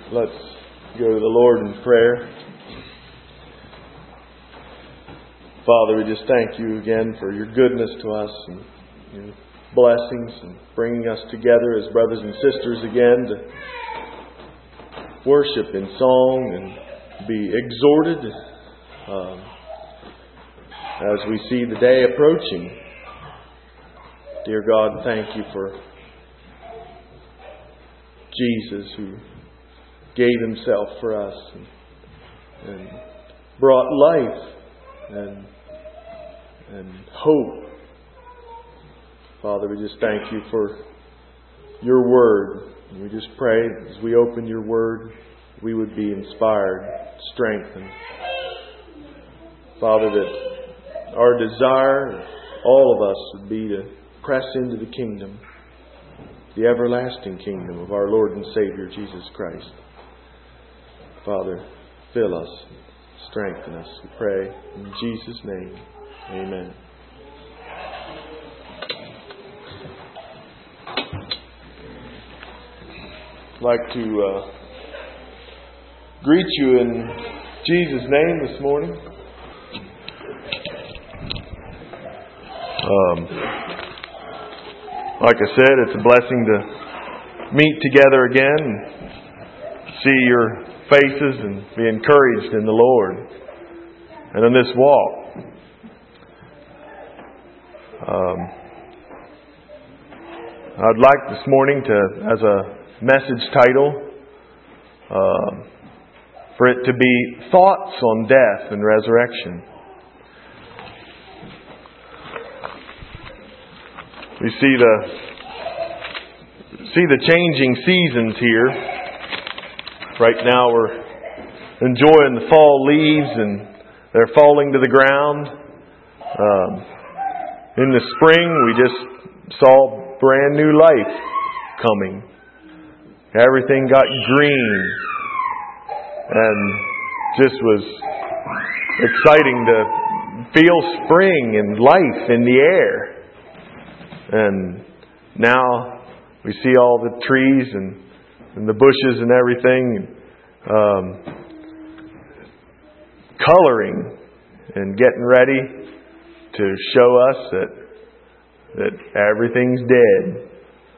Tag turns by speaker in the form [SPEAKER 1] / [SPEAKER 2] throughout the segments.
[SPEAKER 1] Let's go to the Lord in prayer. Father, we just thank You again for Your goodness to us and Your blessings and bringing us together as brothers and sisters again to worship in song and be exhorted as we see the day approaching. Dear God, thank You for Jesus, who gave Himself for us and brought life and hope. Father, we just thank You for Your Word. And we just pray as we open Your Word, we would be inspired, strengthened. Father, that our desire, all of us, would be to press into the kingdom, the everlasting kingdom of our Lord and Savior, Jesus Christ. Father, fill us, strengthen us, we pray in Jesus' name. Amen. I'd like to greet you in Jesus' name this morning. Like I said, it's a blessing to meet together again and see your faces and be encouraged in the Lord and in this walk. I'd like this morning to, as a message title, for it to be Thoughts on Death and Resurrection. We see the changing seasons here. Right now we're enjoying the fall leaves and they're falling to the ground. In the spring we just saw brand new life coming. Everything got green and just was exciting to feel spring and life in the air. And now we see all the trees and the bushes and everything coloring and getting ready to show us that everything's dead.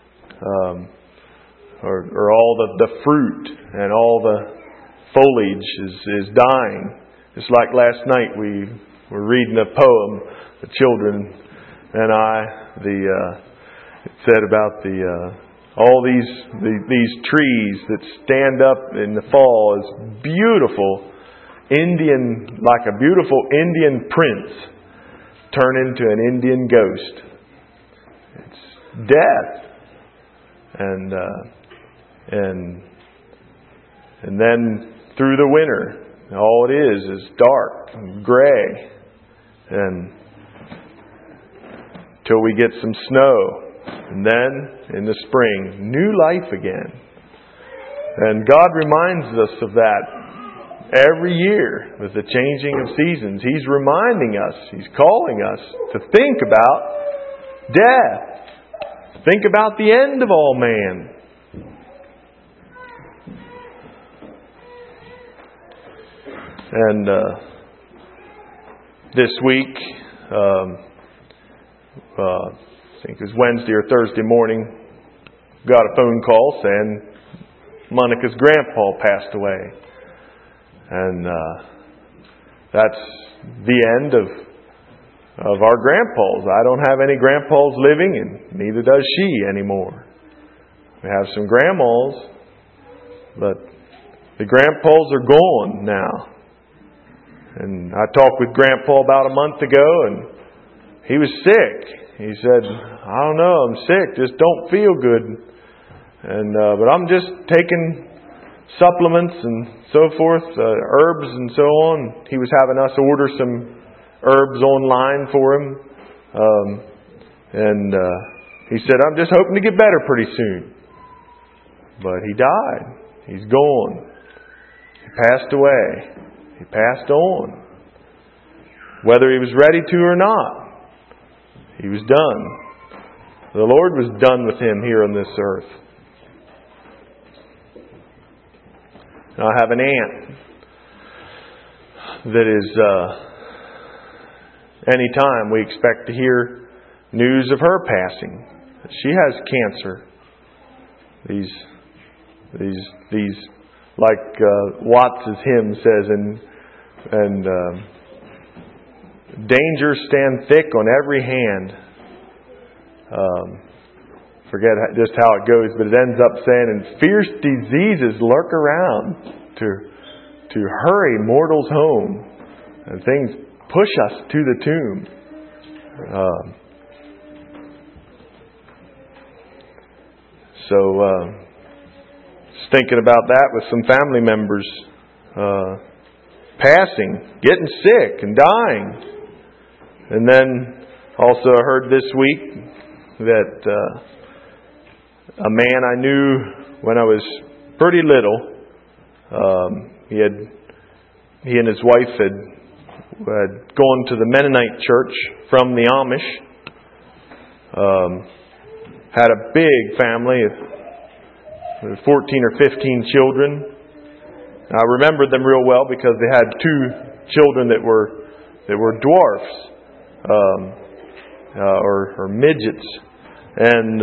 [SPEAKER 1] Or all the fruit and all the foliage is dying. Just like last night we were reading a poem, the children and I. It said about all these trees that stand up in the fall as beautiful like a beautiful Indian prince turn into an Indian ghost. It's death. And then through the winter, all it is dark and gray, and till we get some snow, and then in the spring, new life again. And God reminds us of that every year with the changing of seasons. He's reminding us, He's calling us to think about death. Think about the end of all man. And this week, I think it was Wednesday or Thursday morning, got a phone call saying Monica's grandpa passed away. And that's the end of our grandpas. I don't have any grandpas living, and neither does she anymore. We have some grandmas, but the grandpas are gone now. And I talked with Grandpa about a month ago, and he was sick. He said, I don't know, I'm sick, just don't feel good. And but I'm just taking supplements and so forth, herbs and so on. He was having us order some herbs online for him. And he said, I'm just hoping to get better pretty soon. But he died. He's gone. He passed away. He passed on. Whether he was ready to or not, he was done. The Lord was done with him here on this earth. I have an aunt that is, anytime we expect to hear news of her passing. She has cancer. These like Watts' hymn says, and dangers stand thick on every hand. Forget just how it goes, but it ends up saying, and fierce diseases lurk around to hurry mortals home, and things push us to the tomb. Just thinking about that with some family members passing, getting sick and dying. And then also I heard this week that a man I knew when I was pretty little, he and his wife had gone to the Mennonite church from the Amish. Had a big family, 14 or 15 children. I remembered them real well because they had 2 children that were dwarfs, or midgets. And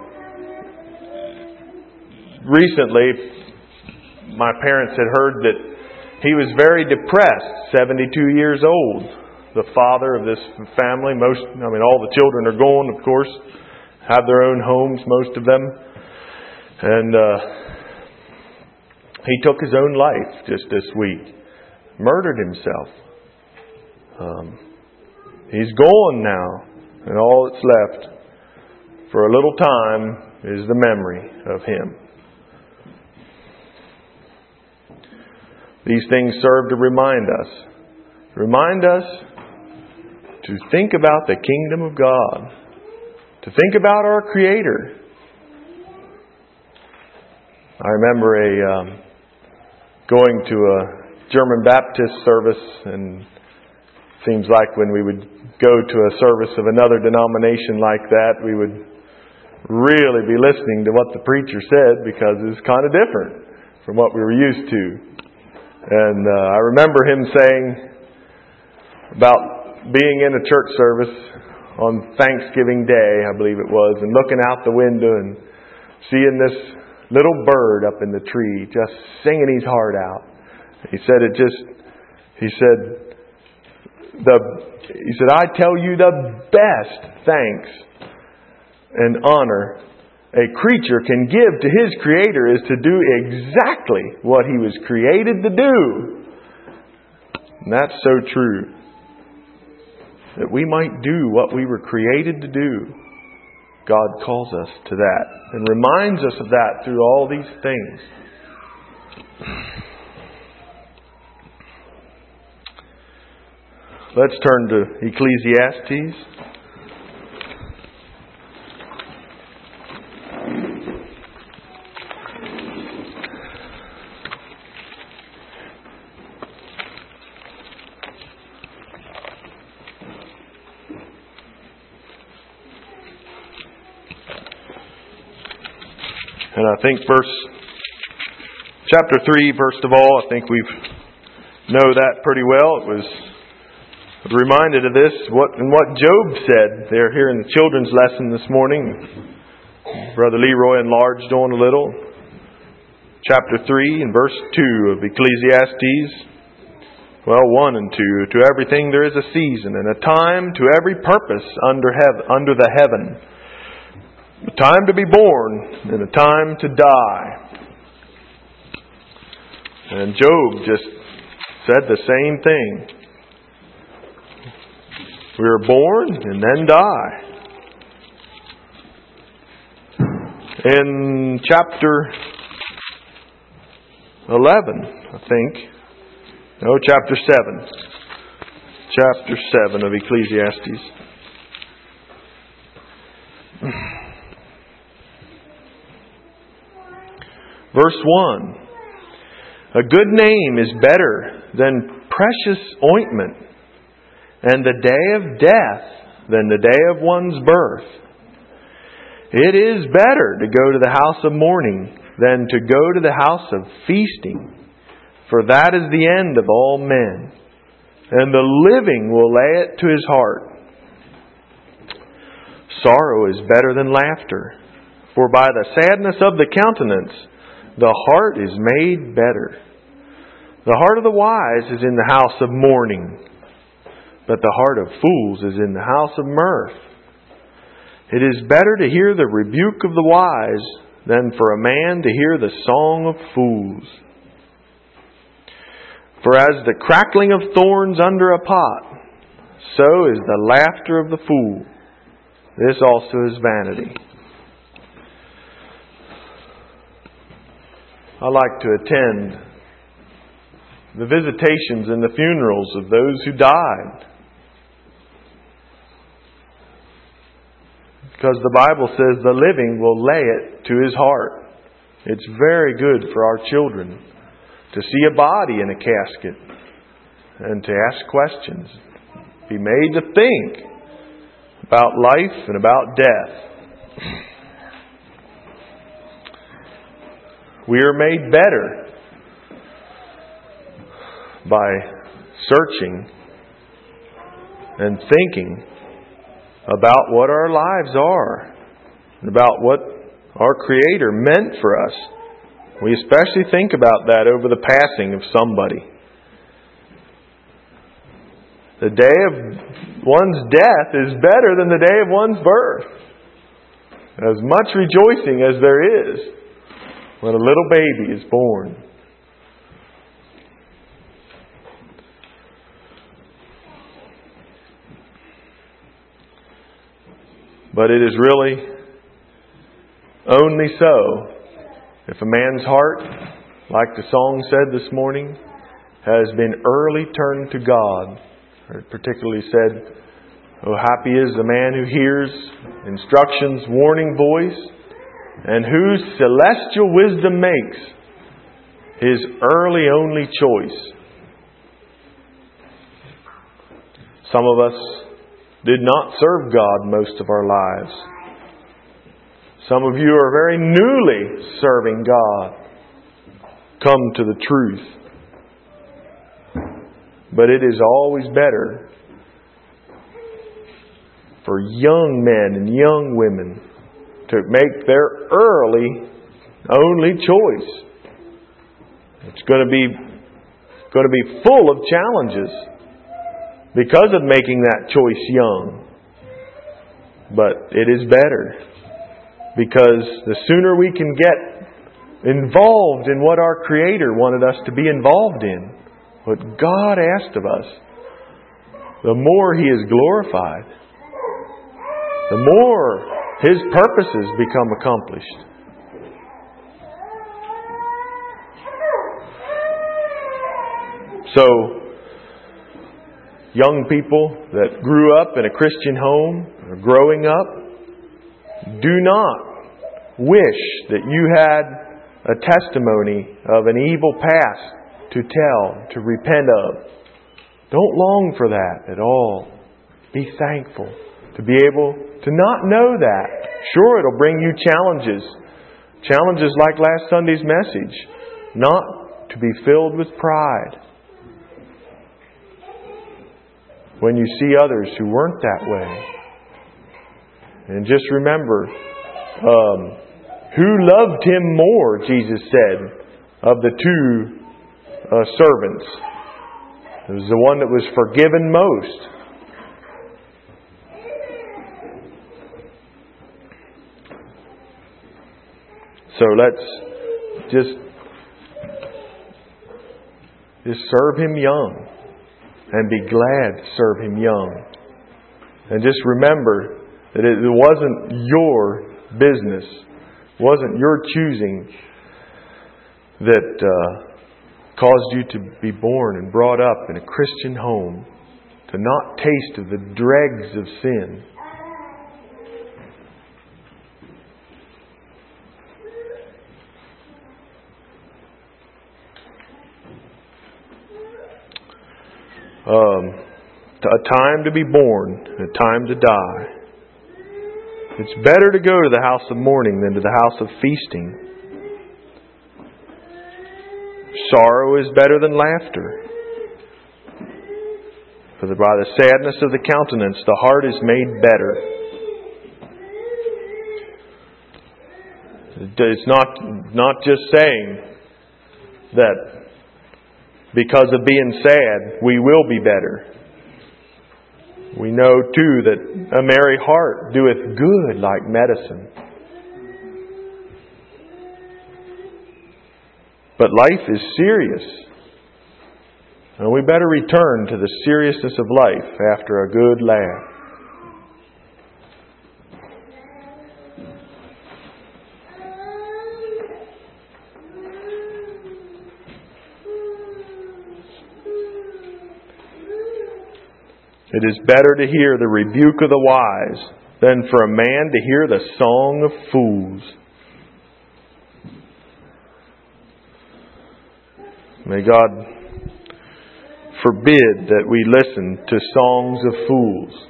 [SPEAKER 1] recently, my parents had heard that he was very depressed, 72 years old. The father of this family, all the children are gone, of course, have their own homes, most of them. And he took his own life just this week. Murdered himself. He's gone now. And all that's left for a little time is the memory of him. These things serve to remind us to think about the kingdom of God, to think about our Creator. I remember going to a German Baptist service, and it seems like when we would go to a service of another denomination like that, we would really be listening to what the preacher said, because it was kind of different from what we were used to. And I remember him saying about being in a church service on Thanksgiving Day, I believe it was, and looking out the window and seeing this little bird up in the tree just singing his heart out. He said, I tell you, the best thanks and honor a creature can give to his Creator is to do exactly what he was created to do. And that's so true. That we might do what we were created to do. God calls us to that and reminds us of that through all these things. Let's turn to Ecclesiastes. And I think chapter 3, first of all, I think we know that pretty well. It was reminded of this, what Job said there here in the children's lesson this morning. Brother Leroy enlarged on a little. Chapter 3 and verse 2 of Ecclesiastes. 1 and 2. To everything there is a season and a time to every purpose under the heaven. A time to be born and a time to die. And Job just said the same thing. We are born and then die. In chapter 11, I think. No, chapter 7. Chapter 7 of Ecclesiastes. Verse 1. A good name is better than precious ointment, and the day of death than the day of one's birth. It is better to go to the house of mourning than to go to the house of feasting. for that is the end of all men, and the living will lay it to his heart. Sorrow is better than laughter, for by the sadness of the countenance the heart is made better. The heart of the wise is in the house of mourning, but the heart of fools is in the house of mirth. It is better to hear the rebuke of the wise than for a man to hear the song of fools. For as the crackling of thorns under a pot, so is the laughter of the fool. This also is vanity. I like to attend the visitations and the funerals of those who died, because the Bible says the living will lay it to his heart. It's very good for our children to see a body in a casket and to ask questions, be made to think about life and about death. We are made better by searching and thinking about what our lives are and about what our Creator meant for us. We especially think about that over the passing of somebody. The day of one's death is better than the day of one's birth. As much rejoicing as there is when a little baby is born. But it is really only so if a man's heart, like the song said this morning, has been early turned to God. Or it particularly said, "Oh, happy is the man who hears instruction's warning voice, and whose celestial wisdom makes his early only choice." Some of us did not serve God most of our lives. Some of you are very newly serving God. Come to the truth. But it is always better for young men and young women to make their early only choice. It's going to be full of challenges because of making that choice young. But it is better, because the sooner we can get involved in what our Creator wanted us to be involved in, what God asked of us, the more He is glorified, the more His purposes become accomplished. So, young people that grew up in a Christian home or growing up, do not wish that you had a testimony of an evil past to tell, to repent of. Don't long for that at all. Be thankful to be able to not know that. Sure, it'll bring you challenges. Challenges like last Sunday's message. Not to be filled with pride when you see others who weren't that way. And just remember, who loved Him more, Jesus said, of the two servants? It was the one that was forgiven most. So let's just serve Him young and be glad to serve Him young. And just remember that it wasn't your business, wasn't your choosing that caused you to be born and brought up in a Christian home, to not taste of the dregs of sin. A time to be born, a time to die. It's better to go to the house of mourning than to the house of feasting. sorrow is better than laughter. For by the sadness of the countenance the heart is made better. It's not just saying that because of being sad we will be better. We know too that a merry heart doeth good like medicine. But life is serious. And we better return to the seriousness of life after a good laugh. It is better to hear the rebuke of the wise than for a man to hear the song of fools. May God forbid that we listen to songs of fools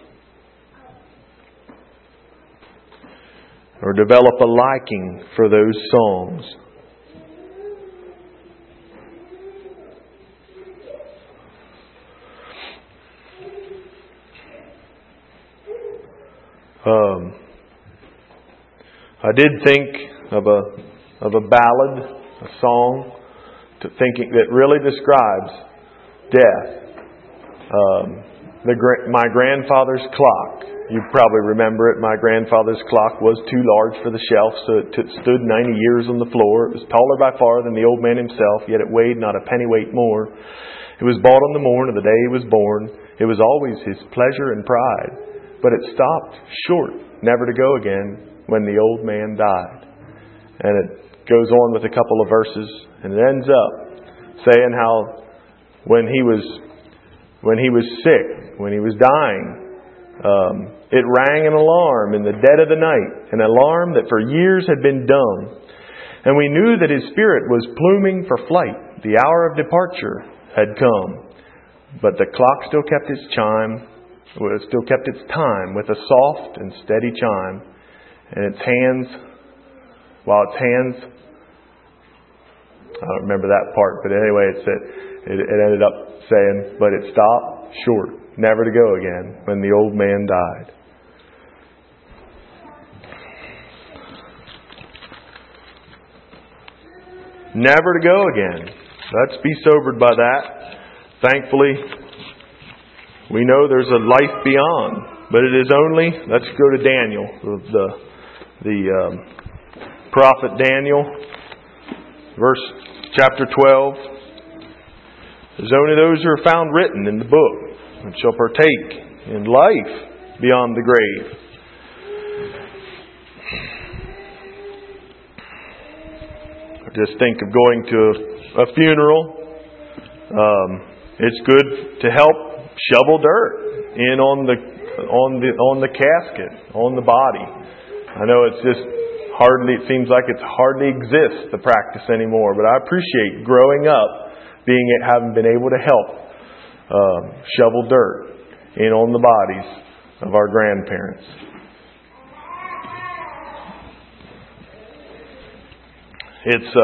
[SPEAKER 1] or develop a liking for those songs. I did think of a ballad, a song, thinking that really describes death. My grandfather's clock. You probably remember it. My grandfather's clock was too large for the shelf, so it stood 90 years on the floor. It was taller by far than the old man himself, yet it weighed not a pennyweight more. It was bought on the morn of the day he was born. It was always his pleasure and pride. But it stopped short, never to go again, when the old man died. And it goes on with a couple of verses, and it ends up saying how when he was sick, when he was dying, it rang an alarm in the dead of the night, an alarm that for years had been dumb. And we knew that his spirit was pluming for flight. The hour of departure had come. But the clock still kept its chime, still kept its time with a soft and steady chime. And its hands, I don't remember that part, but anyway, it ended up saying, but it stopped short, never to go again, when the old man died. Never to go again. Let's be sobered by that. Thankfully, we know there's a life beyond, but it is only, let's go to Daniel, the prophet Daniel, chapter 12. There's only those who are found written in the book and shall partake in life beyond the grave. I just think of going to a funeral. It's good to help shovel dirt in on the casket, on the body. I know it seems like it hardly exists, the practice anymore, but I appreciate growing up having been able to help shovel dirt in on the bodies of our grandparents. It's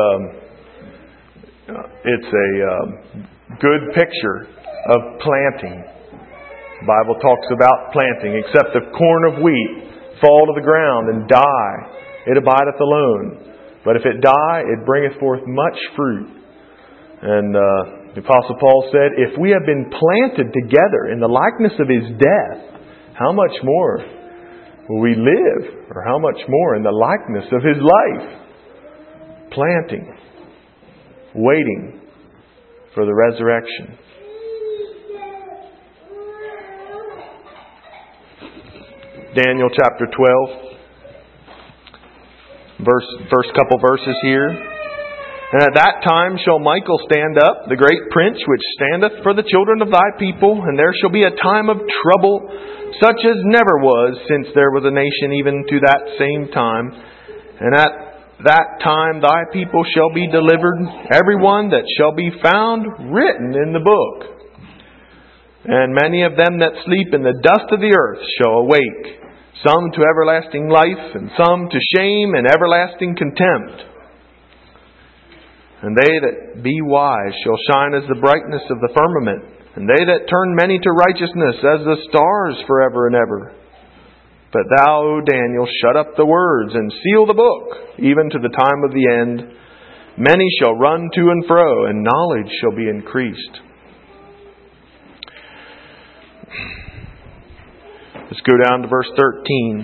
[SPEAKER 1] a good picture of planting. The Bible talks about planting. Except the corn of wheat fall to the ground and die, it abideth alone. But if it die, it bringeth forth much fruit. And the Apostle Paul said, if we have been planted together in the likeness of His death, how much more will we live? Or how much more in the likeness of His life? Planting. Waiting for the resurrection. Daniel chapter 12. First couple verses here. And at that time shall Michael stand up, the great prince which standeth for the children of thy people, and there shall be a time of trouble, such as never was since there was a nation even to that same time. And at that time thy people shall be delivered, every one that shall be found written in the book. And many of them that sleep in the dust of the earth shall awake, some to everlasting life, and some to shame and everlasting contempt. And they that be wise shall shine as the brightness of the firmament, and they that turn many to righteousness as the stars forever and ever. But thou, O Daniel, shut up the words and seal the book, even to the time of the end. Many shall run to and fro, and knowledge shall be increased. Let's go down to verse 13.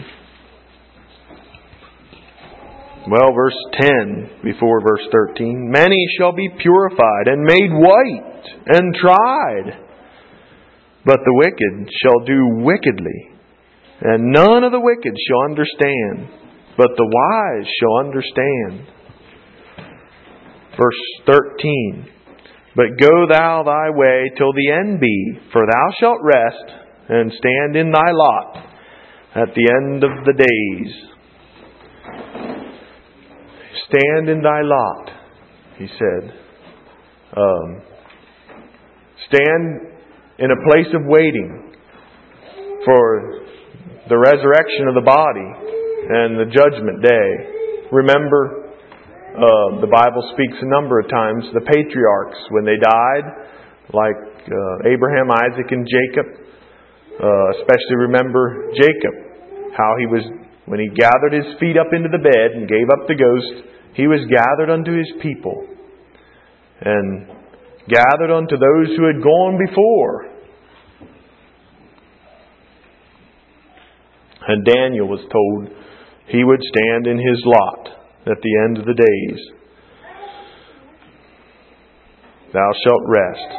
[SPEAKER 1] Well, verse 10 before verse 13. Many shall be purified and made white and tried. But the wicked shall do wickedly. And none of the wicked shall understand. But the wise shall understand. Verse 13. But go thou thy way till the end be. For thou shalt rest and stand in thy lot at the end of the days. Stand in thy lot, he said. Stand in a place of waiting for the resurrection of the body and the judgment day. Remember, the Bible speaks a number of times, the patriarchs, when they died, like Abraham, Isaac, and Jacob. Especially remember Jacob, how he was, when he gathered his feet up into the bed and gave up the ghost, he was gathered unto his people and gathered unto those who had gone before. And Daniel was told he would stand in his lot at the end of the days. Thou shalt rest.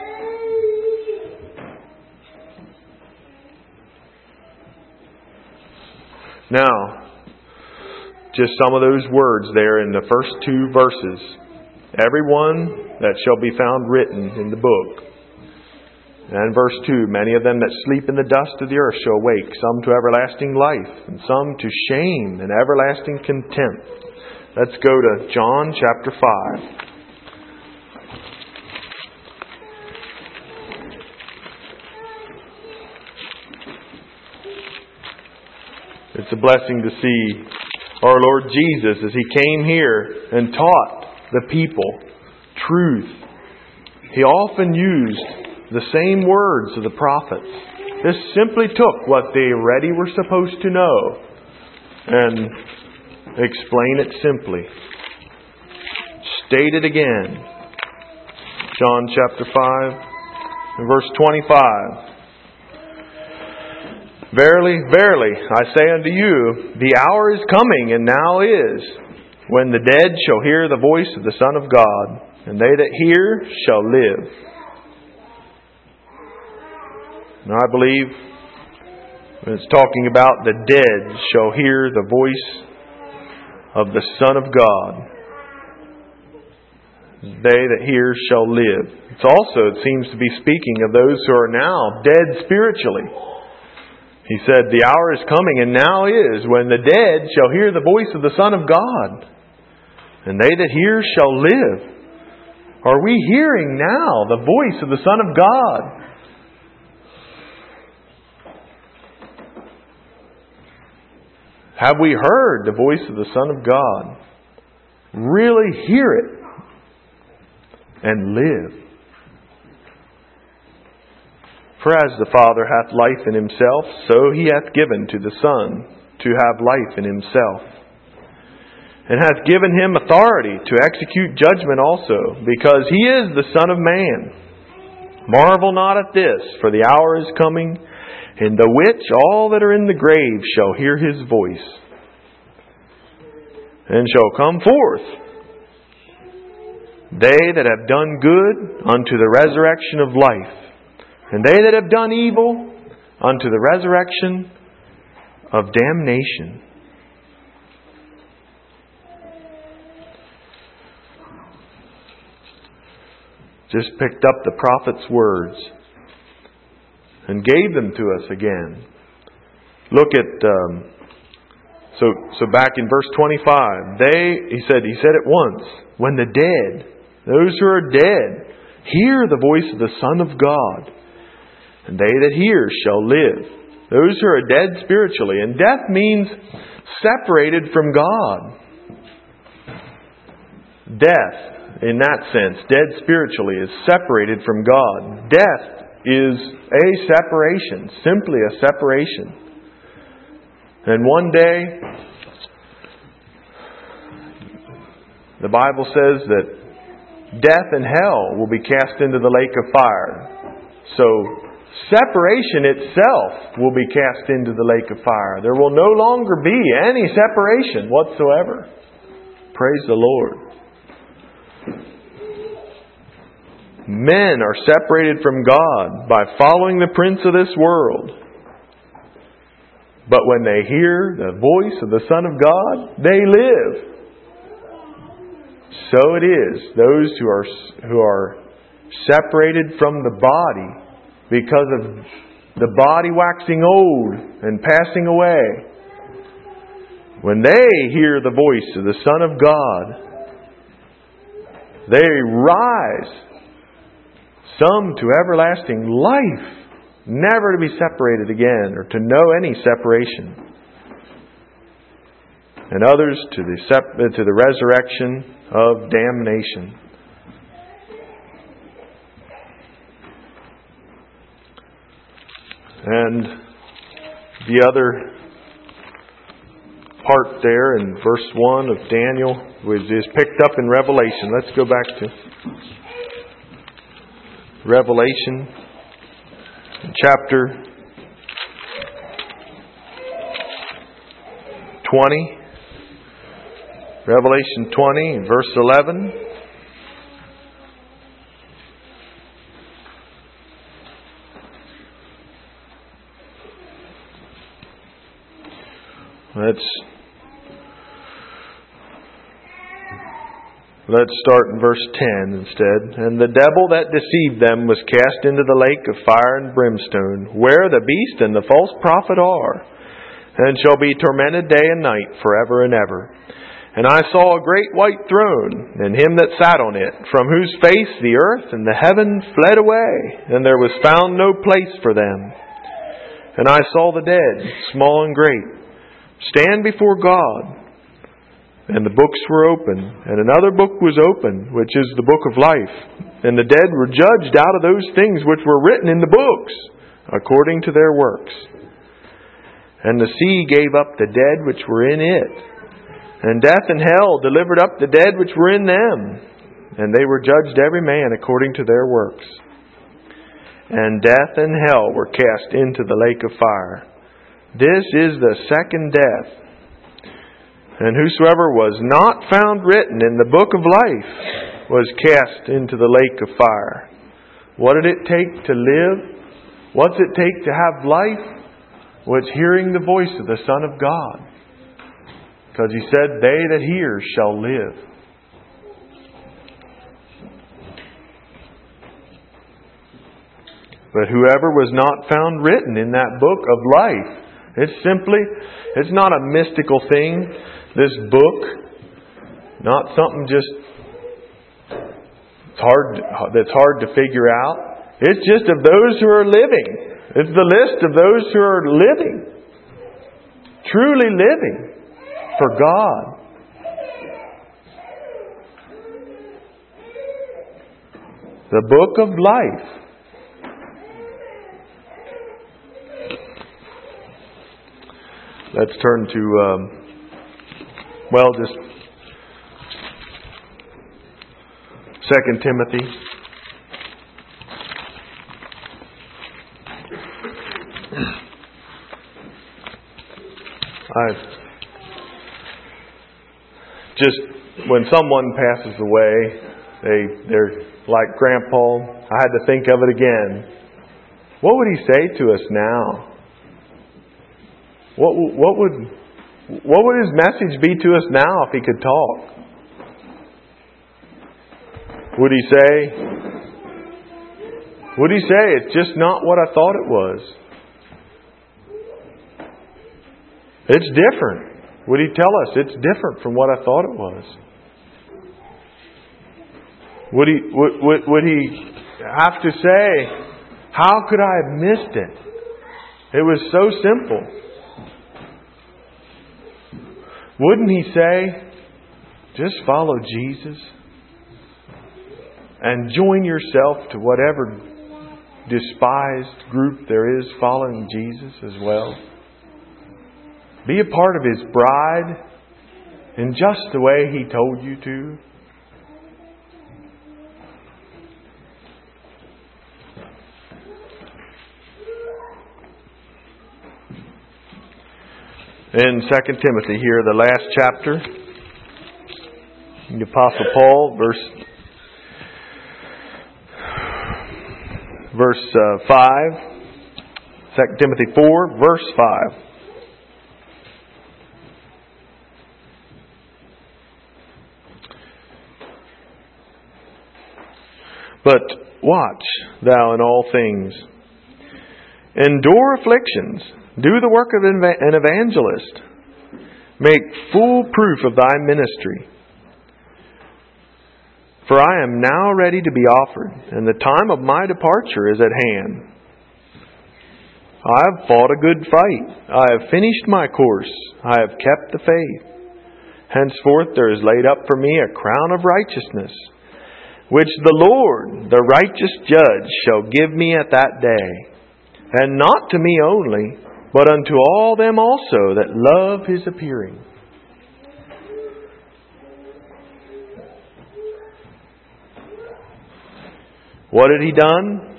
[SPEAKER 1] Now, just some of those words there in the first two verses. Everyone that shall be found written in the book. And verse 2, many of them that sleep in the dust of the earth shall wake, some to everlasting life, and some to shame and everlasting contempt. Let's go to John chapter 5. It's a blessing to see our Lord Jesus as He came here and taught the people truth. He often used the same words of the prophets. This simply took what they already were supposed to know and explain it simply. State it again. John chapter 5 and verse 25. Verily, verily, I say unto you, the hour is coming, and now is, when the dead shall hear the voice of the Son of God, and they that hear shall live. And I believe when it's talking about the dead shall hear the voice of the Son of God, they that hear shall live. It's also, it seems to be speaking of those who are now dead spiritually. He said, the hour is coming, and now is, when the dead shall hear the voice of the Son of God, and they that hear shall live. Are we hearing now the voice of the Son of God? Have we heard the voice of the Son of God? Really hear it and live. For as the Father hath life in Himself, so He hath given to the Son to have life in Himself, and hath given Him authority to execute judgment also, because He is the Son of Man. Marvel not at this, for the hour is coming, in the which all that are in the grave shall hear His voice, and shall come forth, they that have done good unto the resurrection of life, and they that have done evil unto the resurrection of damnation. Just picked up the prophet's words and gave them to us again. Look at so back in verse 25, he said it once, when the dead, those who are dead, hear the voice of the Son of God, and they that hear shall live. Those who are dead spiritually. And death means separated from God. Death. in that sense, dead spiritually, is separated from God. Death is a separation, simply a separation. And one day, the Bible says that death and hell will be cast into the lake of fire. So, separation itself will be cast into the lake of fire. There will no longer be any separation whatsoever. Praise the Lord. Men are separated from God by following the prince of this world. But when they hear the voice of the Son of God, they live. So it is, those who are separated from the body because of the body waxing old and passing away. When they hear the voice of the Son of God, they rise, some to everlasting life, never to be separated again or to know any separation. And others to the resurrection of damnation. And the other part there in verse 1 of Daniel is picked up in Revelation. Let's go back to Revelation chapter 20. Revelation 20, verse 11. Let's start in verse 10 instead. And the devil that deceived them was cast into the lake of fire and brimstone, where the beast and the false prophet are, and shall be tormented day and night forever and ever. And I saw a great white throne, and him that sat on it, from whose face the earth and the heaven fled away, and there was found no place for them. And I saw the dead, small and great, stand before God. And the books were open, and another book was open, which is the book of life. And the dead were judged out of those things which were written in the books, according to their works. And the sea gave up the dead which were in it. And death and hell delivered up the dead which were in them. And they were judged every man according to their works. And death and hell were cast into the lake of fire. This is the second death. And whosoever was not found written in the book of life was cast into the lake of fire. What did it take to live? What's it take to have life? Well, it's hearing the voice of the Son of God. Because He said, they that hear shall live. But whoever was not found written in that book of life, it's not a mystical thing. This book, not something just that's hard to figure out. It's just of those who are living. It's the list of those who are living. Truly living for God. The book of life. Let's turn to, just 2 Timothy. When someone passes away, they're like Grandpa. I had to think of it again. What would he say to us now? What would his message be to us now if he could talk? Would he say, it's just not what I thought it was? It's different. Would he tell us it's different from what I thought it was? Would he have to say, how could I have missed it? It was so simple. Wouldn't he say, just follow Jesus? and join yourself to whatever despised group there is following Jesus as well. Be a part of His bride in just the way He told you to. In 2 Timothy here, the last chapter, the Apostle Paul, verse 5. 2 Timothy 4, verse 5. But watch thou in all things. Endure afflictions. Do the work of an evangelist. Make full proof of thy ministry. For I am now ready to be offered, and the time of my departure is at hand. I have fought a good fight. I have finished my course. I have kept the faith. Henceforth there is laid up for me a crown of righteousness, which the Lord, the righteous judge, shall give me at that day. And not to me only, but unto all them also that love His appearing. What had He done?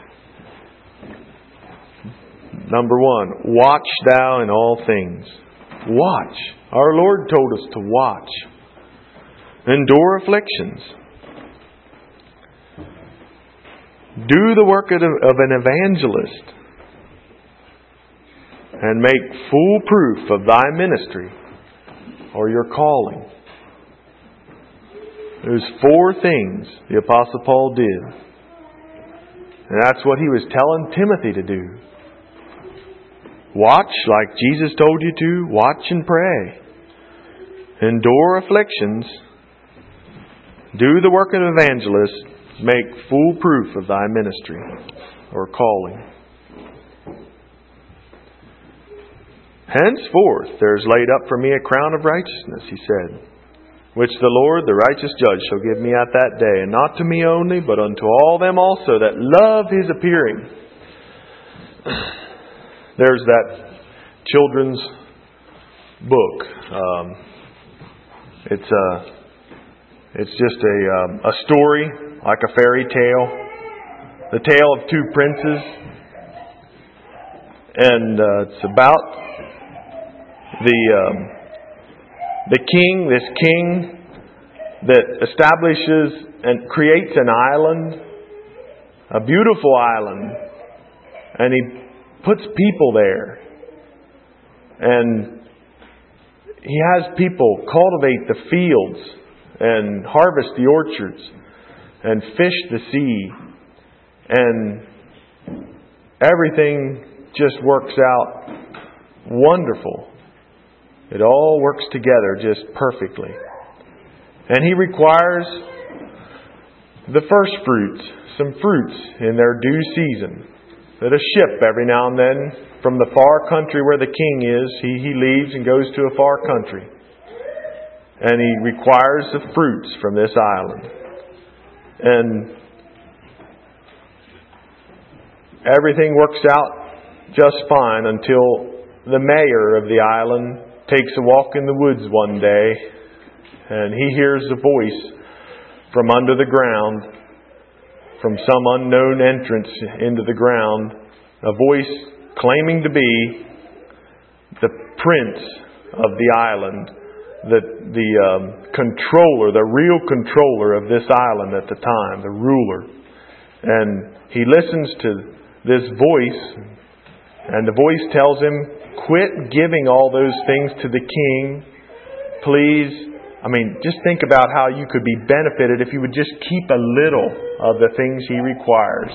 [SPEAKER 1] Number one, watch thou in all things. Watch. Our Lord told us to watch. Endure afflictions. Do the work of an evangelist. And make full proof of thy ministry or your calling. There's 4 things the Apostle Paul did. And that's what he was telling Timothy to do. Watch like Jesus told you to. Watch and pray. Endure afflictions. Do the work of an evangelist. Make full proof of thy ministry or calling. Henceforth there is laid up for me a crown of righteousness, he said, which the Lord, the righteous judge, shall give me at that day, and not to me only, but unto all them also that love His appearing. There's that children's book. It's just a story, like a fairy tale. The tale of 2 princes. And it's about the king, this king that establishes and creates an island, a beautiful island, and he puts people there. And he has people cultivate the fields and harvest the orchards and fish the sea. And everything just works out wonderful. It all works together just perfectly. And He requires the first fruits, some fruits in their due season. That a ship every now and then from the far country where the king is, he leaves and goes to a far country. And he requires the fruits from this island. And everything works out just fine until the mayor of the island takes a walk in the woods one day, and he hears a voice from under the ground, from some unknown entrance into the ground, a voice claiming to be the prince of the island, the controller, the real controller of this island at the time, the ruler. And he listens to this voice, and the voice tells him, quit giving all those things to the king. Please, just think about how you could be benefited if you would just keep a little of the things he requires.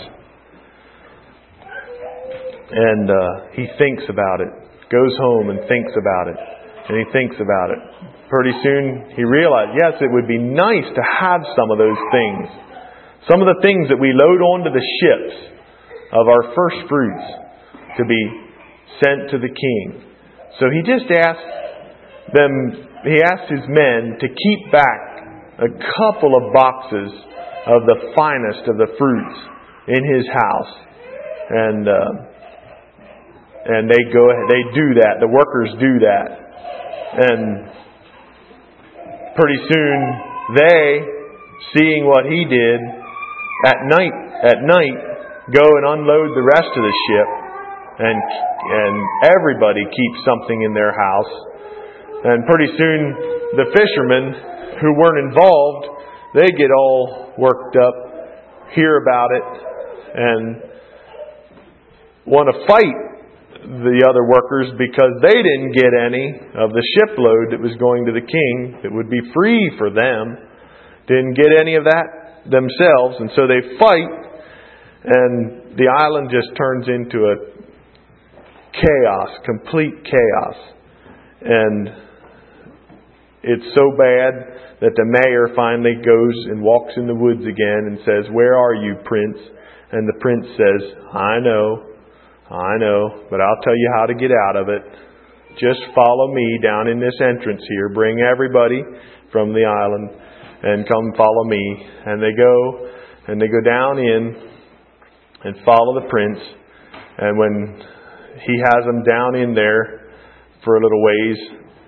[SPEAKER 1] And he thinks about it, goes home and thinks about it. And he thinks about it. Pretty soon he realized, yes, it would be nice to have some of those things. Some of the things that we load onto the ships of our first fruits to be sent to the king. So he just asked his men to keep back a couple of boxes of the finest of the fruits in his house. And they do that. The workers do that. And pretty soon they, seeing what he did, at night go and unload the rest of the ship, and everybody keeps something in their house. And pretty soon the fishermen who weren't involved, they get all worked up, hear about it, and want to fight the other workers because they didn't get any of the shipload that was going to the king that would be free for them. Didn't get any of that themselves, and so they fight, and the island just turns into a chaos, complete chaos. And it's so bad that the mayor finally goes and walks in the woods again and says, "Where are you, Prince?" And the prince says, I know, but I'll tell you how to get out of it. Just follow me down in this entrance here. Bring everybody from the island and come follow me." And they go down in and follow the prince. And when he has them down in there for a little ways,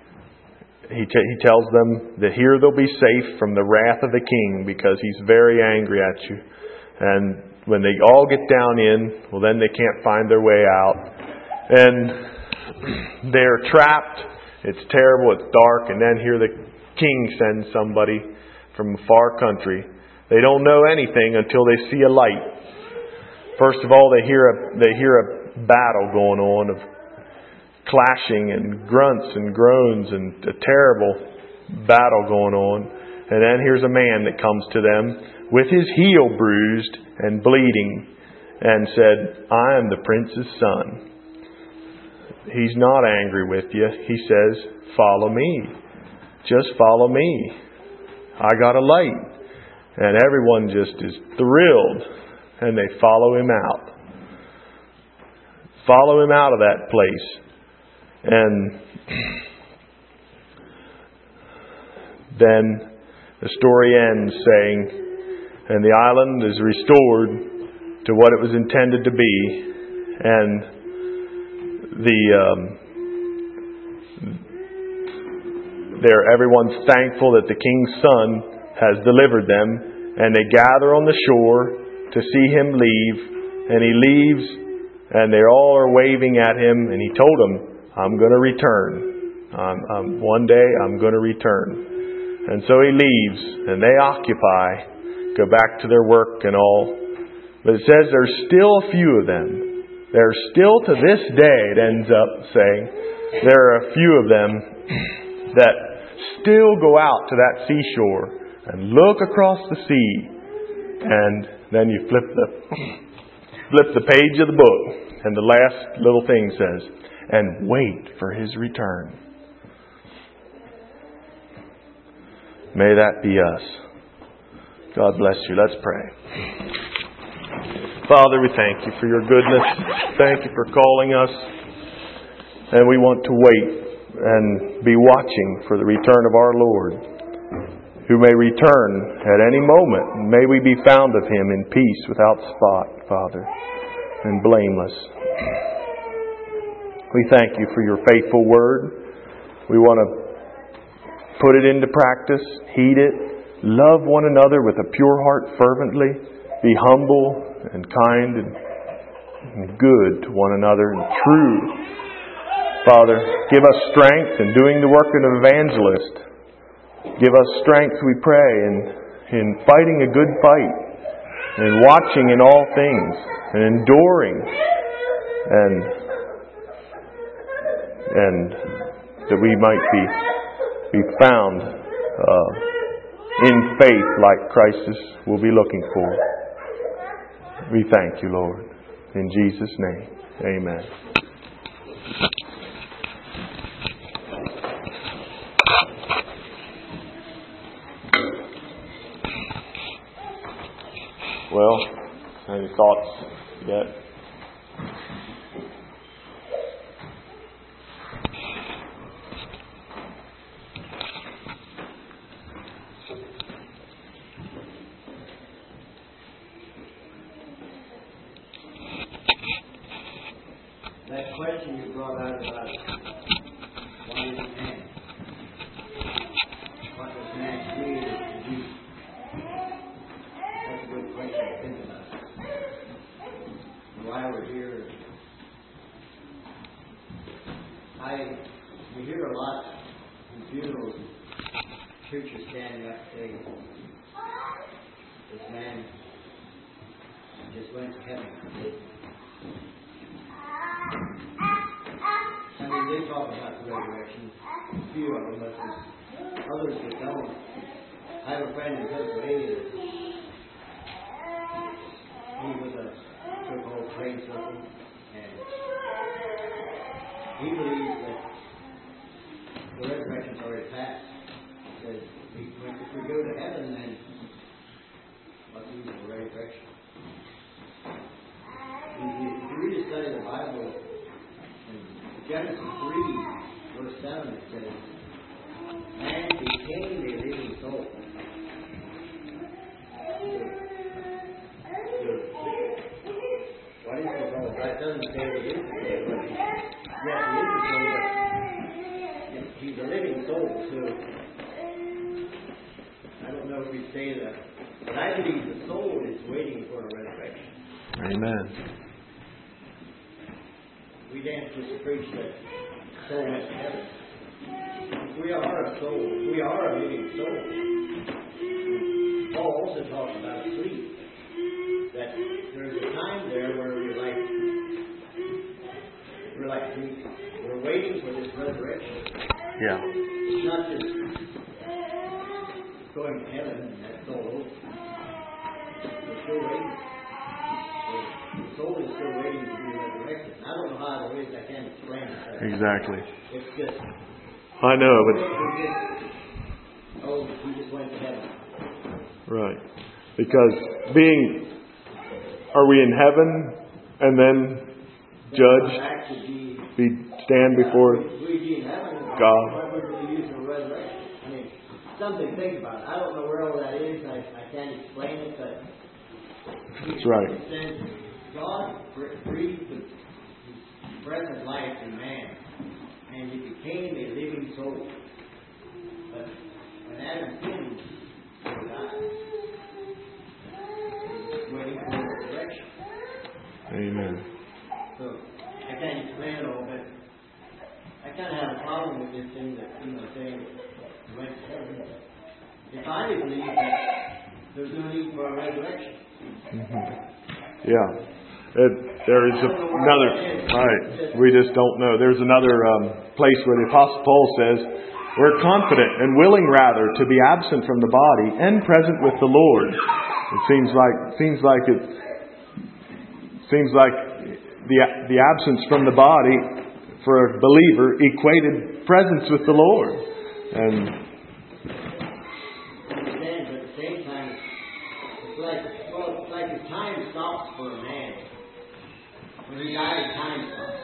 [SPEAKER 1] he tells them that here they'll be safe from the wrath of the king because he's very angry at you. And when they all get down in, well, then they can't find their way out. And they're trapped. It's terrible. It's dark. And then here the king sends somebody from a far country. They don't know anything until they see a light. First of all, they hear a battle going on of clashing and grunts and groans and a terrible battle going on. And then here's a man that comes to them with his heel bruised and bleeding and said, "I am the prince's son." He's not angry with you. He says, "Follow me. Just follow me. I got a light." And everyone just is thrilled. And they follow him out. Follow him out of that place. And then the story ends saying, and the island is restored to what it was intended to be. And everyone's thankful that the king's son has delivered them. And they gather on the shore to see him leave. And he leaves, and they all are waving at him. And he told them, "I'm going to return. One day I'm going to return." And so he leaves, and they occupy, go back to their work and all. But it says there's still a few of them. There's still to this day, it ends up saying, there are a few of them that still go out to that seashore and look across the sea. And then you flip the page of the book, and the last little thing says, "And wait for his return." May that be us. God bless you. Let's pray. Father, we thank you for your goodness. Thank you for calling us. And we want to wait and be watching for the return of our Lord, who may return at any moment. And may we be found of him in peace, without spot, Father, and blameless. We thank you for your faithful word. We want to put it into practice, heed it, love one another with a pure heart fervently, be humble and kind and good to one another and true. Father, give us strength in doing the work of an evangelist. Give us strength, we pray, in fighting a good fight, and watching in all things, and enduring, and that we might be found in faith like Christ will be looking for. We thank you, Lord. In Jesus' name, amen. Well, any thoughts yet?
[SPEAKER 2] that question you brought out about what is man? What does man created to do? That's a good question to think about. While we're here, we hear a lot in funerals, preachers standing up saying, this man just went to heaven. I mean, they talk about the resurrection, a few of them, but others that don't. I have a friend in Pennsylvania. He was a so-called train servant, and he believes that the resurrection's already passed. He says, if we go to heaven, then what's the use of the resurrection? If you read a study of the Bible, in Genesis 3, verse 7, it says, man became a living soul. What is the soul? That doesn't say what is the soul, but yes, he is the soul, but he's a living soul, so I don't know if we say that, but I believe the soul is waiting for a resurrection.
[SPEAKER 1] Amen.
[SPEAKER 2] We didn't just preach that soul went to heaven. We are a soul. We are a living soul. Paul also talks about sleep. That there's a time there where we're waiting for this resurrection.
[SPEAKER 1] Yeah.
[SPEAKER 2] It's not just going to heaven and that's all over. We're still waiting. The soul is still waiting to be resurrected. I don't know how it is. I can't explain it.
[SPEAKER 1] Exactly.
[SPEAKER 2] It's just.
[SPEAKER 1] I know, but.
[SPEAKER 2] We just went to heaven.
[SPEAKER 1] Right. Because are we in heaven and then judged? Stand before God?
[SPEAKER 2] What would we use for resurrection? I mean, something to think about. I don't know where all that is. I can't explain it, but.
[SPEAKER 1] That's right.
[SPEAKER 2] It says God breathed His breath of life in man, and he became a living soul. But when Adam sinned, he died. He was waiting for the resurrection.
[SPEAKER 1] Amen.
[SPEAKER 2] So I can't explain it all, but I kind of have a problem with this thing that saying he went to heaven. If I believe that there's no need for a resurrection.
[SPEAKER 1] Mm-hmm. Yeah. There is another, right, we just don't know. There's another place where the Apostle Paul says, we're confident and willing rather to be absent from the body and present with the Lord. It seems like the absence from the body for a believer equated presence with the Lord. And
[SPEAKER 2] it's like time stops for a man. When he dies, time stops.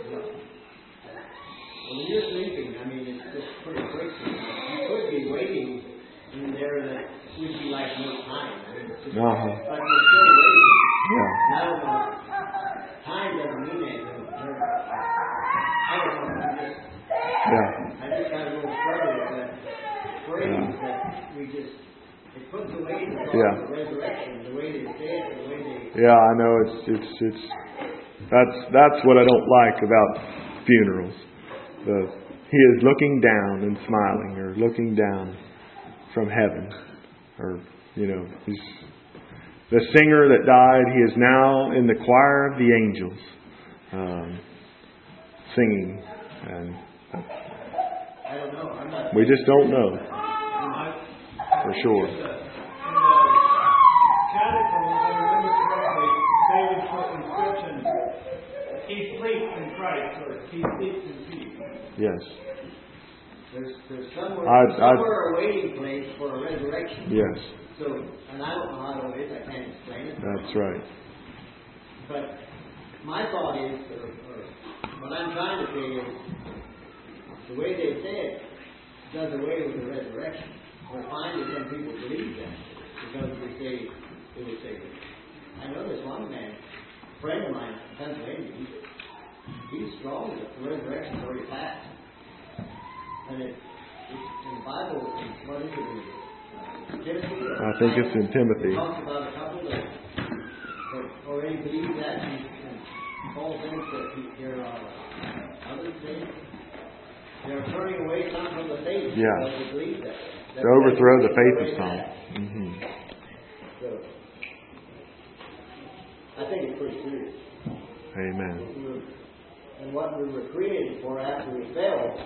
[SPEAKER 2] When you're sleeping, I mean, it's just pretty quick. You could be waiting in there that would be like no time. I mean, it's just, but you're still waiting.
[SPEAKER 1] Yeah.
[SPEAKER 2] I don't know. Time doesn't mean anything. I don't know. I just got a little struggle with that phrase that we just. It puts away the resurrection, the way they say it, the way they.
[SPEAKER 1] Yeah, I know. It's that's what I don't like about funerals. He is looking down and smiling, or looking down from heaven, or he's the singer that died. He is now in the choir of the angels, singing, and
[SPEAKER 2] I don't know. I'm not.
[SPEAKER 1] We just don't know for sure.
[SPEAKER 3] In the catechism, if I remember correctly, they would put inscriptions, he sleeps in Christ, or he sleeps in peace.
[SPEAKER 1] Yes.
[SPEAKER 2] There's somewhere a waiting place for a resurrection.
[SPEAKER 1] Yes.
[SPEAKER 2] So, and I don't know how it is, I can't explain it.
[SPEAKER 1] That's right.
[SPEAKER 2] But my thought is, or what I'm trying to say is, the way they say it does away with the resurrection. We're finding some people believe that because they would say, I know this one man, a friend of mine in Pennsylvania, he's strong. The resurrection's already passed. And in the Bible, what is it? Timothy?
[SPEAKER 1] I think it's in Timothy.
[SPEAKER 2] It talks about a couple that already believe that, and Paul thinks that there are other things. They're turning away some from the faith.
[SPEAKER 1] Yeah.
[SPEAKER 2] Because they believe that.
[SPEAKER 1] To overthrow the faith of some. Mm-hmm.
[SPEAKER 2] So, I think it's pretty serious.
[SPEAKER 1] Amen.
[SPEAKER 2] And what we were created for after we fell,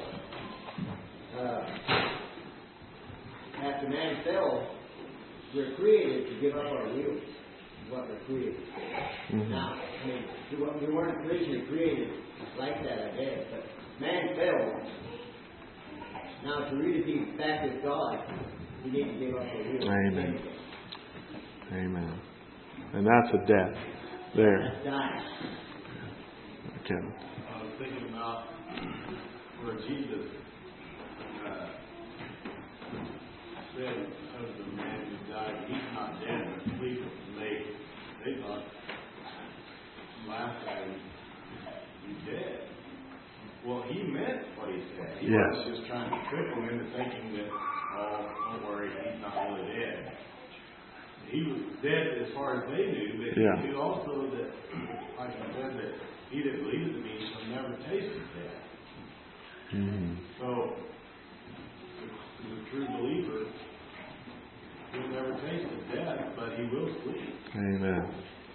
[SPEAKER 2] after man fell, we're created to give up our wills. Is what we're created for.
[SPEAKER 1] Mm-hmm.
[SPEAKER 2] Now, I mean, we weren't originally created like that, I guess, but man fell. Now, to really be back with God, we need to give up our wills.
[SPEAKER 1] Amen. Amen. And that's a death there.
[SPEAKER 2] That's dying.
[SPEAKER 1] Kevin.
[SPEAKER 4] I was thinking about where Jesus said of the man who died, he's not dead, but asleep. And they thought, last time, he's dead. Well, he meant what he said. He was just trying to trick them into thinking that, oh, don't worry, he's not really dead. He was dead as far as they knew, but he knew also that, like I said, that he that believeth in me shall never taste of death.
[SPEAKER 1] Mm-hmm.
[SPEAKER 4] So, the true believer will never taste of death, but he will sleep.
[SPEAKER 1] Amen.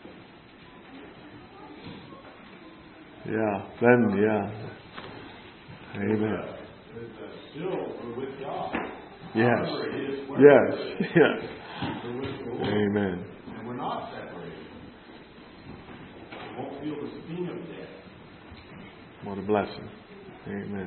[SPEAKER 1] Yeah. Then, yeah. Amen.
[SPEAKER 4] Still, we're with God.
[SPEAKER 1] Yes.
[SPEAKER 4] Yes.
[SPEAKER 1] Yes.
[SPEAKER 4] We're with the Lord.
[SPEAKER 1] Amen.
[SPEAKER 4] And we're not separated. We won't feel the sting of death.
[SPEAKER 1] What a blessing. Amen.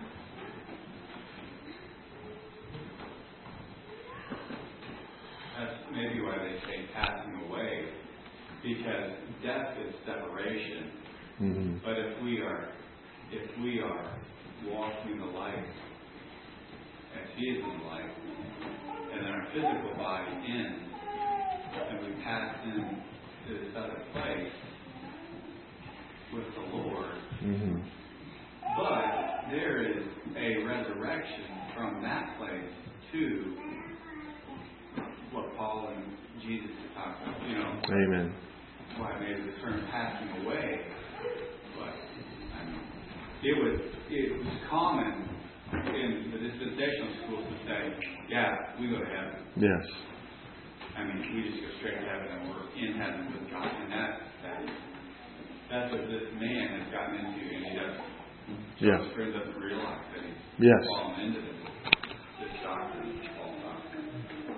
[SPEAKER 5] That's maybe why they say passing away, because death is separation.
[SPEAKER 1] Mm-hmm.
[SPEAKER 5] But if we are walking in the light, as He is in the light, and then our physical body ends, and we pass into this other place with the Lord.
[SPEAKER 1] Mm-hmm.
[SPEAKER 5] But there is a resurrection from that place to what Paul and Jesus are talking about.
[SPEAKER 1] Amen.
[SPEAKER 5] Why maybe the term passing away, but I mean, it was common in the dispensational schools to say, yeah, we go to heaven.
[SPEAKER 1] Yes.
[SPEAKER 5] I mean, we just go straight to heaven and we're in heaven with God. And that's what this man has gotten into, and he doesn't.
[SPEAKER 1] Yes.
[SPEAKER 5] He doesn't realize that he's fallen into this doctrine, false doctrine.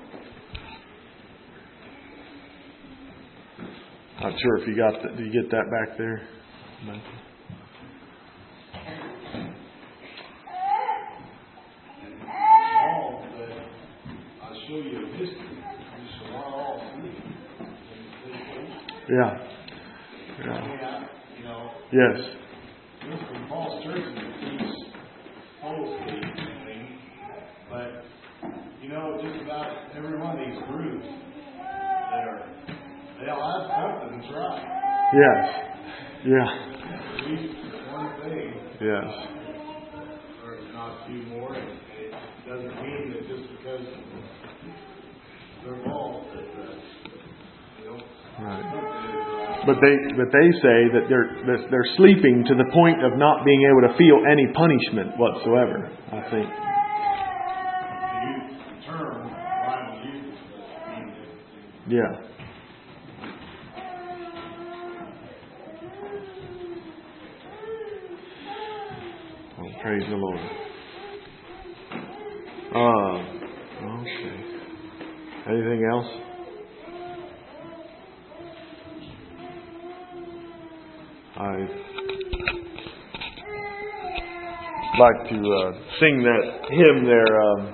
[SPEAKER 1] Not sure if you got that. Do you get that back there? No.
[SPEAKER 4] Paul said, I'll show you a mystery. You shall not all sleep.
[SPEAKER 1] Yeah. Yes.
[SPEAKER 4] This is Paul's church that teach total sleep and things. But, just about every one of these groups they all have something that's right.
[SPEAKER 1] Yes. Yeah.
[SPEAKER 4] At least one thing.
[SPEAKER 1] Yes.
[SPEAKER 4] Or not a few more. And it doesn't mean that just because they're false that they don't.
[SPEAKER 1] Right. But they say that they're sleeping to the point of not being able to feel any punishment whatsoever, I think.
[SPEAKER 4] The term Bible uses means it.
[SPEAKER 1] Yeah. Oh, praise the Lord. Okay. Anything else? I'd like to sing that hymn there.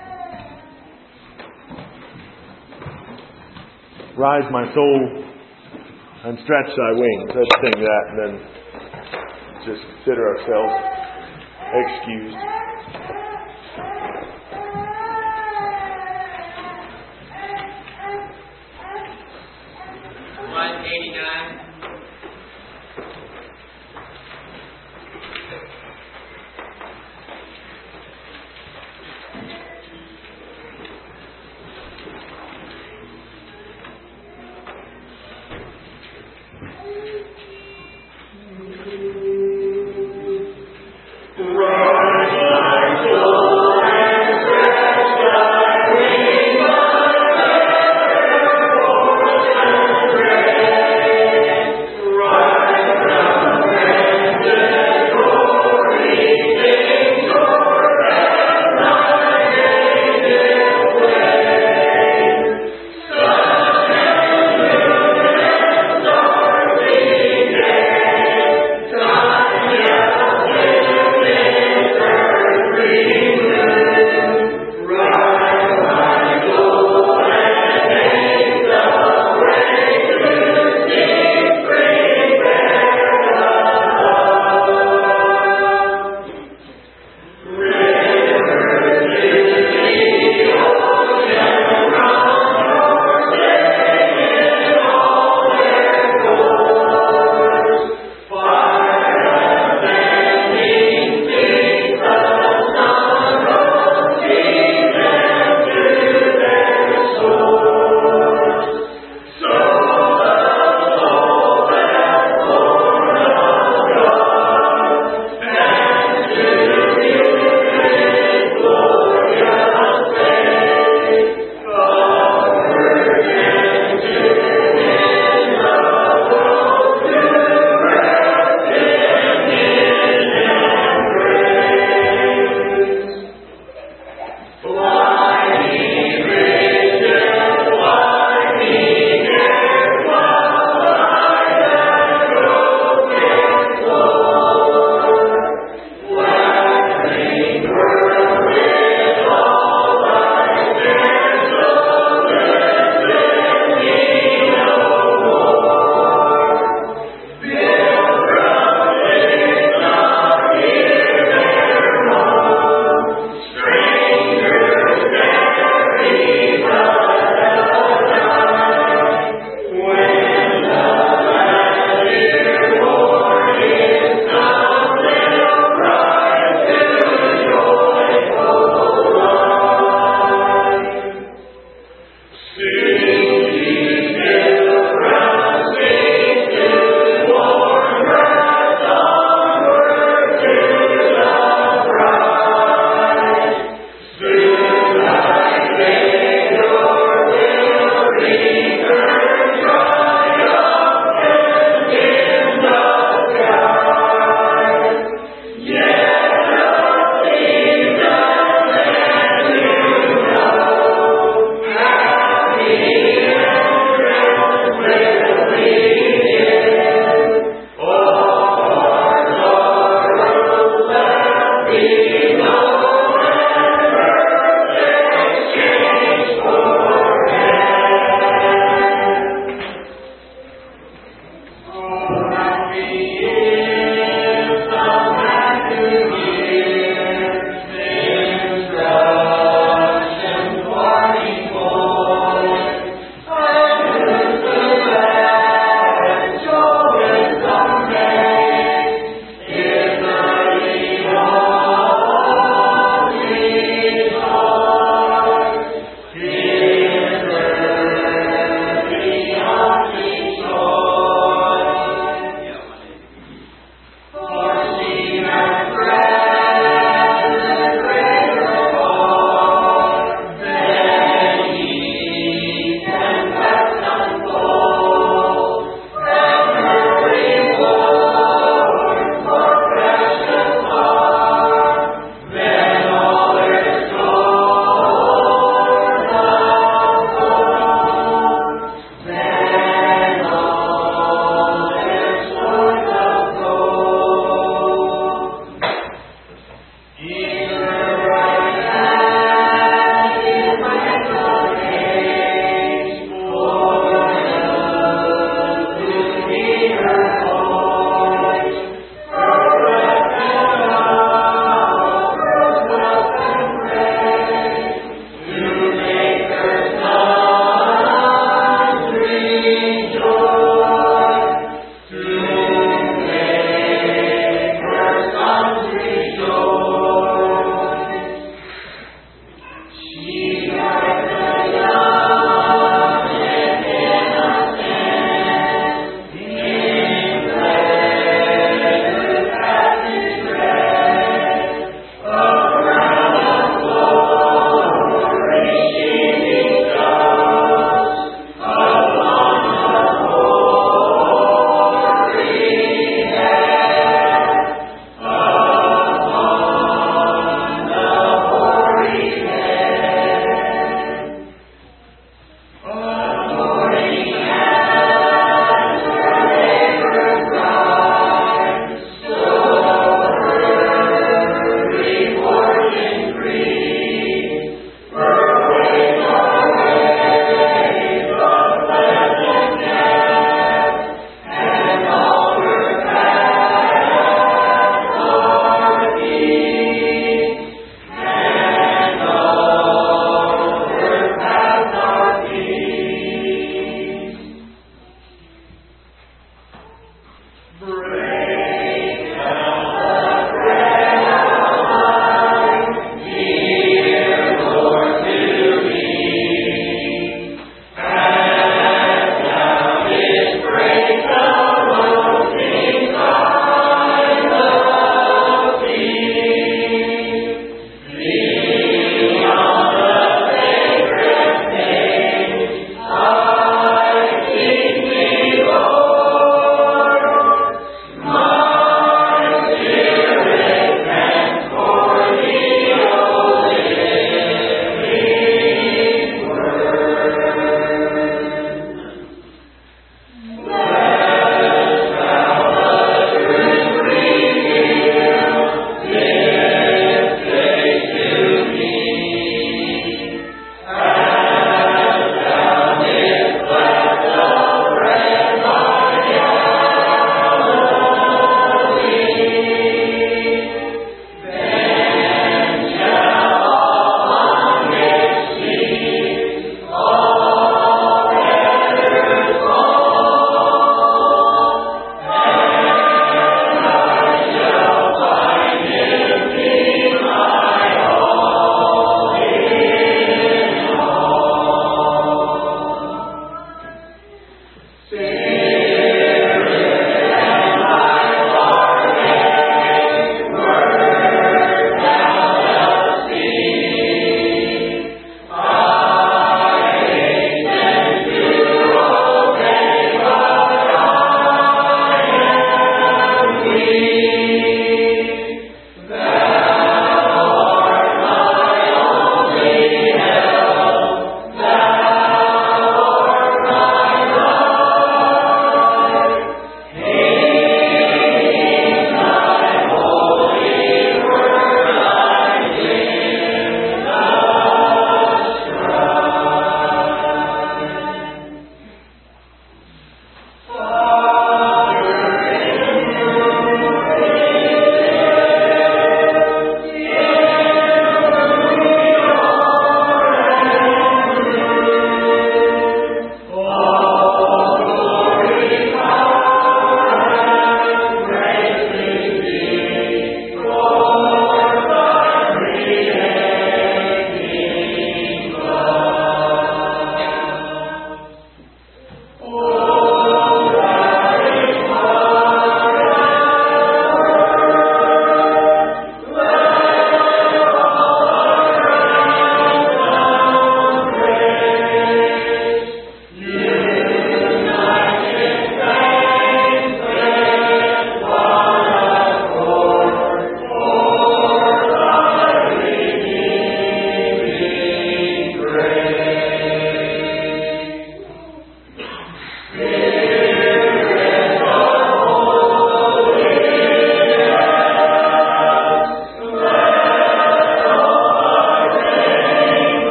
[SPEAKER 1] Rise, my soul, and stretch thy wings. Let's sing that and then just consider ourselves excused.
[SPEAKER 2] 189.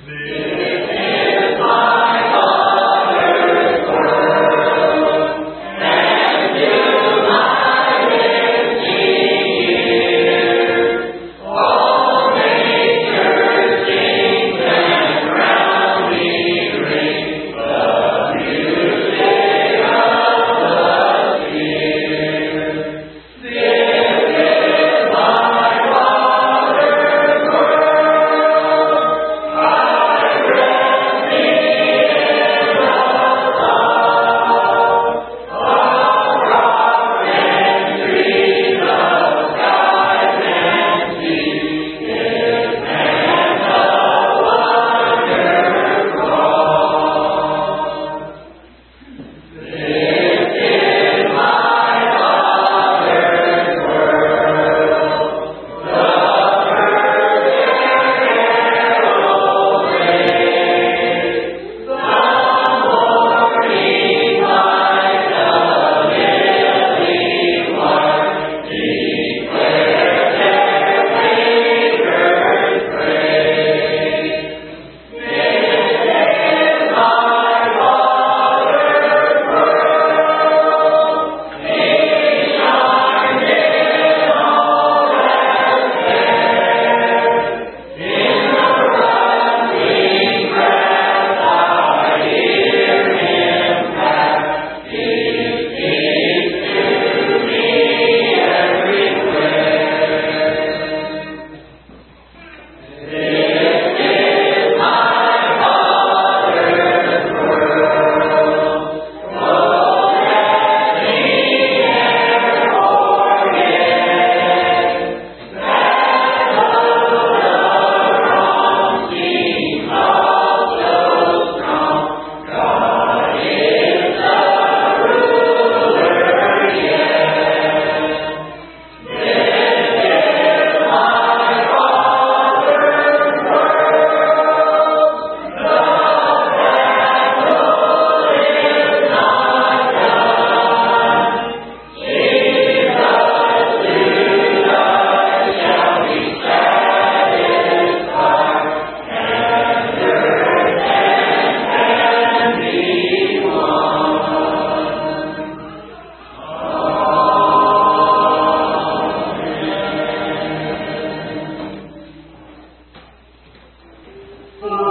[SPEAKER 3] For